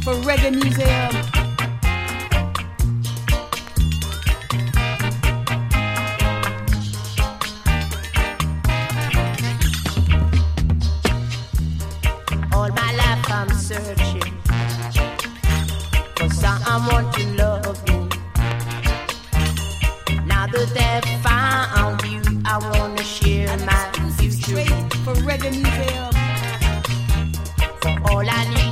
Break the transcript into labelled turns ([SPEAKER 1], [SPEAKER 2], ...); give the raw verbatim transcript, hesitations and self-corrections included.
[SPEAKER 1] for Reggae Museum.
[SPEAKER 2] All my life I'm searching for someone to love me. Now that they've found you, I wanna share my future
[SPEAKER 1] for Reggae Museum.
[SPEAKER 2] for all I need.